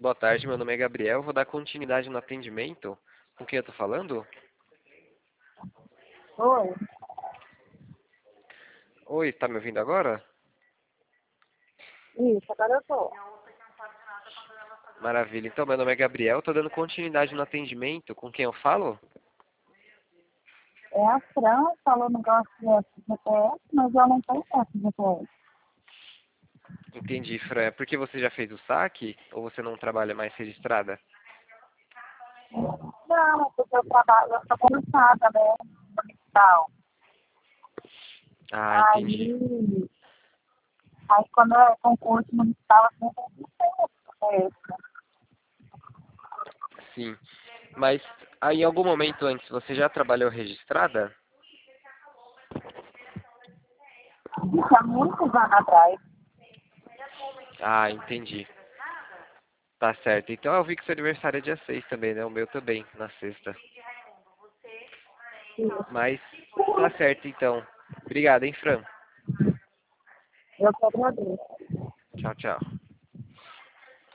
Boa tarde, meu nome é Gabriel. Vou dar continuidade no atendimento. Com quem eu tô falando? Oi, Oi, tá me ouvindo agora? isso, agora eu tô. Maravilha. Então, meu nome é Gabriel. Tô dando continuidade no atendimento. Com quem eu falo? É a Fran falou no negócio de GPS, mas eu não tenho essa GPS. Entendi, Fran. É porque você já fez o saque ou você não trabalha mais registrada? Não, porque eu trabalho, eu sou comissária, né? Tal. Ah, entendi. Aí quando é concurso municipal, assim, eu não tenho essa. Sim. Mas aí, em algum momento antes você já trabalhou registrada? Isso há muitos anos atrás. Ah, entendi. Tá certo. Então eu vi que seu aniversário é dia 6 também, né? O meu também, na sexta. Mas tá certo então. Obrigado, hein, Fran? Eu que agradeço. Tchau, tchau.